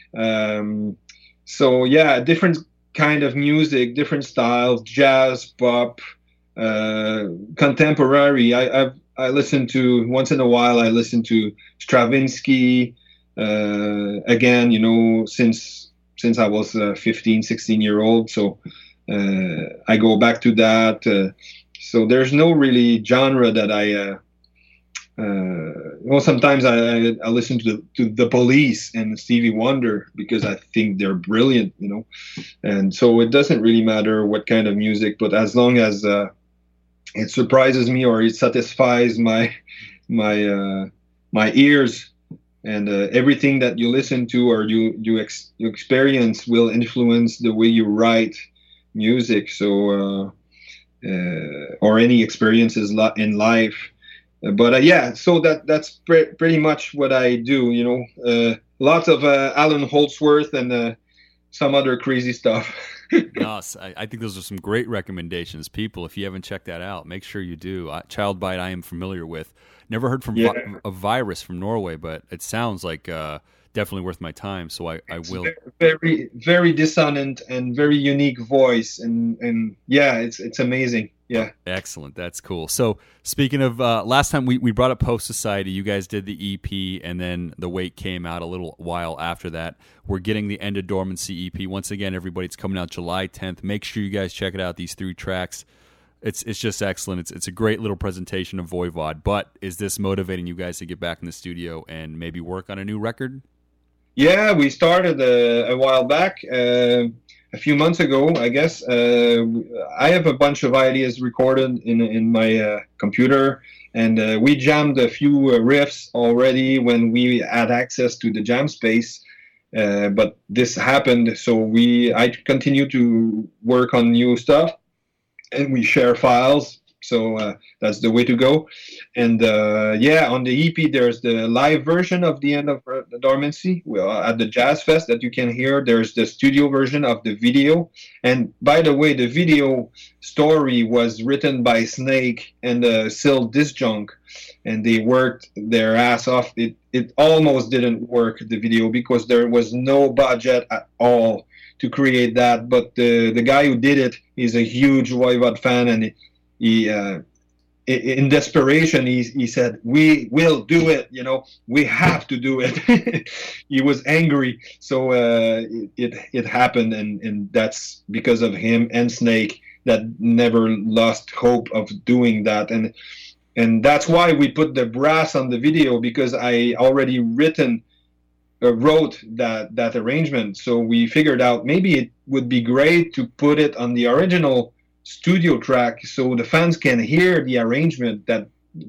So yeah, different kind of music, different styles, jazz, pop, contemporary. I listen to, once in a while, I listen to Stravinsky. Again, since I was 15, 16-year-old, so I go back to that. So there's no really genre that I. Sometimes I listen to the Police and Stevie Wonder, because I think they're brilliant, and so it doesn't really matter what kind of music, but as long as it surprises me or it satisfies my ears. And everything that you listen to or you experience will influence the way you write music. So or any experiences in life. But yeah, so that's pretty much what I do. Lots of Alan Holdsworth and some other crazy stuff. Nice. I think those are some great recommendations. People, if you haven't checked that out, make sure you do. Child Bite I am familiar with. Never heard from a Virus from Norway, but it sounds like definitely worth my time, so I will. Very, very dissonant and very unique voice, and yeah, it's amazing. Yeah. Excellent. That's cool. So speaking of, last time we brought up Post Society, you guys did the EP, and then The Wait came out a little while after that. We're getting the End of Dormancy EP. Once again, everybody, it's coming out July 10th. Make sure you guys check it out, these 3 tracks. It's just excellent. It's a great little presentation of Voivod, but is this motivating you guys to get back in the studio and maybe work on a new record? Yeah, we started a while back. A few months ago, I guess. I have a bunch of ideas recorded in my computer, and we jammed a few riffs already when we had access to the jam space. But this happened, so I continue to work on new stuff, and we share files. So that's the way to go. And yeah, on the EP, there's the live version of the End of the Dormancy at the Jazz Fest that you can hear. There's the studio version of the video. And by the way, the video story was written by Snake and Syl Disjunk, and they worked their ass off. It almost didn't work, the video, because there was no budget at all to create that. But the guy who did it is a huge Voivod fan, and he in desperation, he said, "We will do it. We have to do it." He was angry, so it happened, and that's because of him and Snake that never lost hope of doing that, and that's why we put the brass on the video, because I already wrote that arrangement. So we figured out maybe it would be great to put it on the original studio track so the fans can hear the arrangement that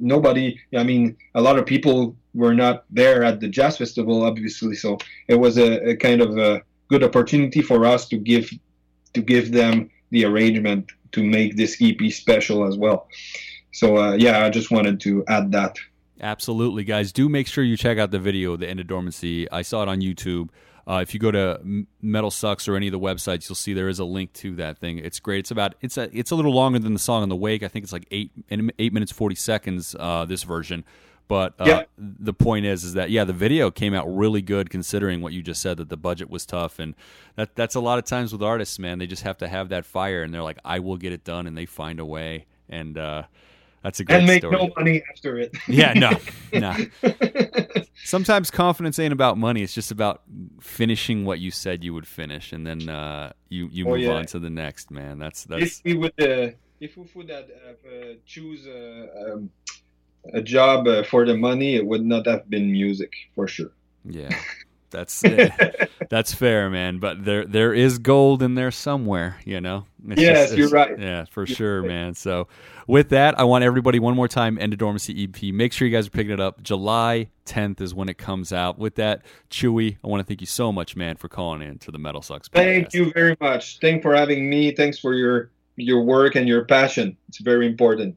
a lot of people were not there at the jazz festival, obviously, so it was a kind of a good opportunity for us to give them the arrangement to make this EP special as well. So yeah, I just wanted to add that. Absolutely, guys. Do make sure you check out the video, The End of Dormancy. I saw it on YouTube. If you go to Metal Sucks or any of the websites, you'll see there is a link to that thing. It's great. It's a little longer than the song on the Wake. I think it's like 8 minutes 40 seconds. This version, but the point is that the video came out really good considering what you just said, that the budget was tough, and that's a lot of times with artists, man. They just have to have that fire, and they're like, I will get it done, and they find a way, and that's a great and make story. no money after it. Yeah, no. Sometimes confidence ain't about money. It's just about finishing what you said you would finish, and then you move on to the next, man. That's. If we would choose a job for the money, it would not have been music for sure. Yeah. That's fair, man. But there is gold in there somewhere, Yes, you're right. Yeah, for sure, man. So with that, I want everybody one more time, End of Dormancy EP. Make sure you guys are picking it up. July 10th is when it comes out. With that, Chewy, I want to thank you so much, man, for calling in to the Metal Sucks podcast. Thank you very much. Thanks for having me. Thanks for your work and your passion. It's very important.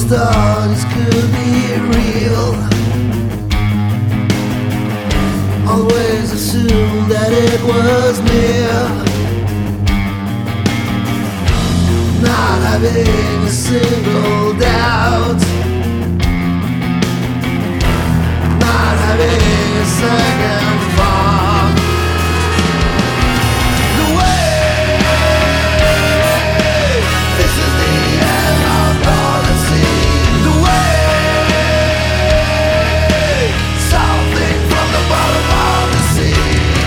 Most thought this could be real. Always assumed that it was near. Not having a single doubt. Not having a second thought. The way, this is the end of policy. The way, something from the bottom of the sea.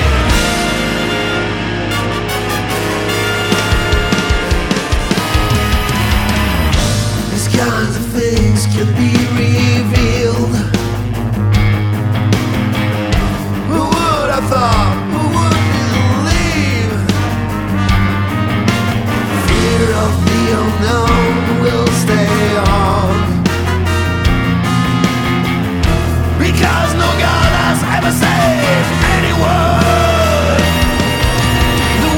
These kinds of things can be revealed. Who would have thought? Who would believe? Fear of the unknown will stay on. Because no God has ever saved anyone. The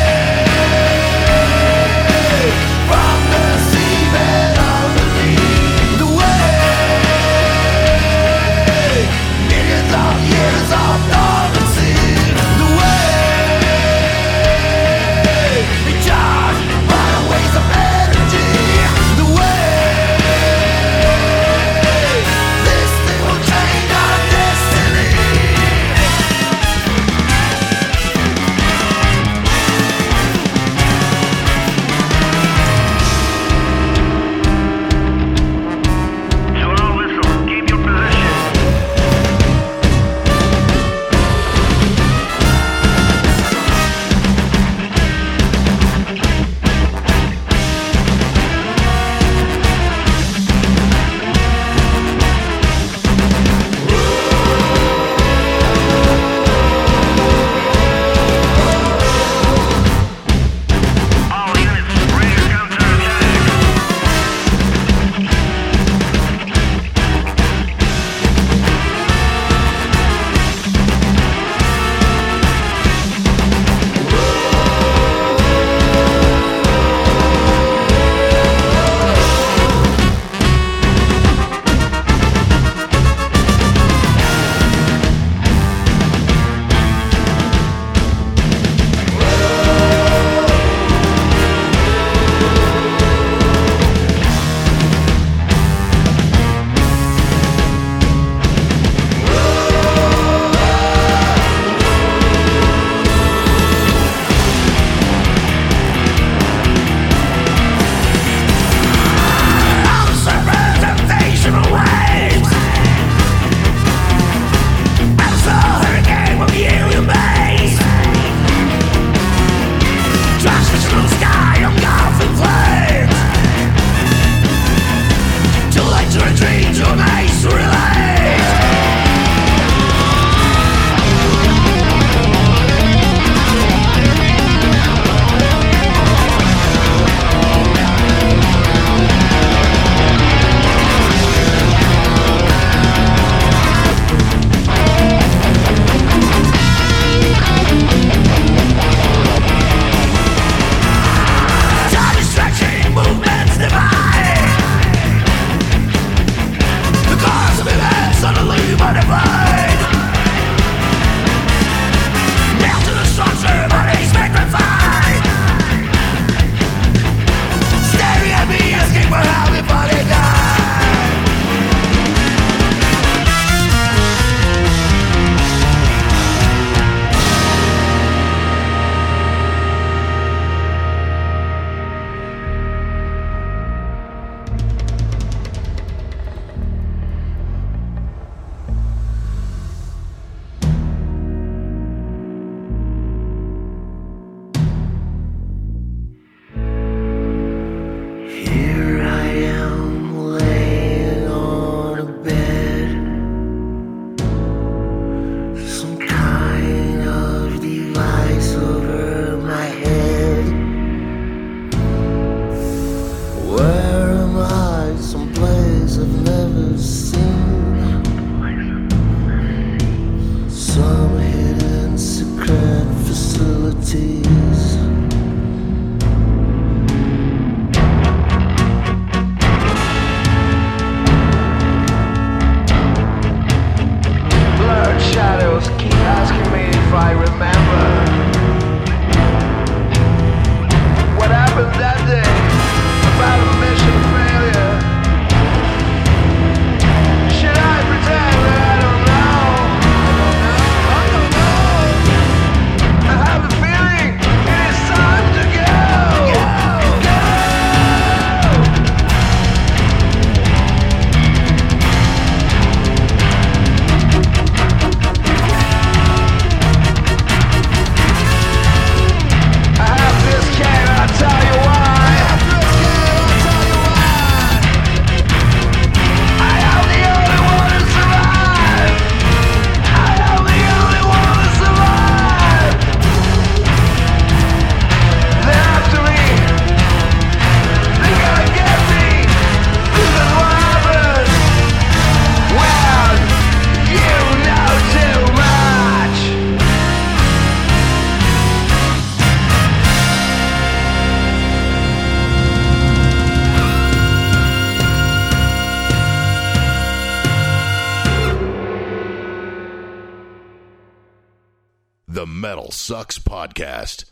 way from the seabed underneath. The way millions of years of dormancy. The way recharged by the waves of energy. Metal Sucks Podcast.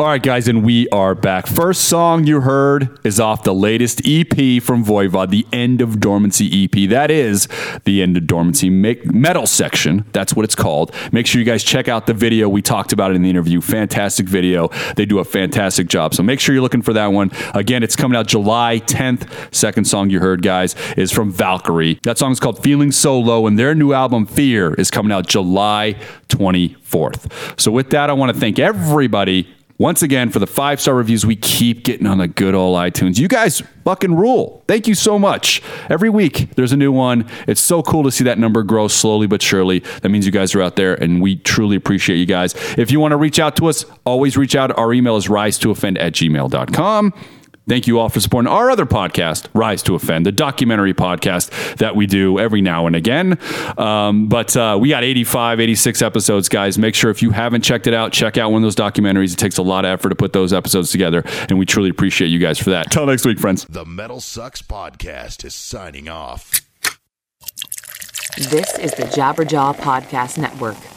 All right, guys, and we are back. First song you heard is off the latest EP from Voivod, the End of Dormancy EP. That is the End of Dormancy metal section. That's what it's called. Make sure you guys check out the video. We talked about it in the interview. Fantastic video. They do a fantastic job. So make sure you're looking for that one. Again, it's coming out July 10th. Second song you heard, guys, is from Valkyrie. That song is called Feeling So Low, and their new album, Fear, is coming out July 24th. So with that, I want to thank everybody once again for the 5-star reviews we keep getting on the good old iTunes. You guys fucking rule. Thank you so much. Every week there's a new one. It's so cool to see that number grow slowly but surely. That means you guys are out there, and we truly appreciate you guys. If you want to reach out to us, always reach out. Our email is risetooffend@gmail.com. Thank you all for supporting our other podcast, Rise to Offend, the documentary podcast that we do every now and again. But we got 85, 86 episodes, guys. Make sure if you haven't checked it out, check out one of those documentaries. It takes a lot of effort to put those episodes together, and we truly appreciate you guys for that. Till next week, friends. The Metal Sucks Podcast is signing off. This is the Jabberjaw Podcast Network.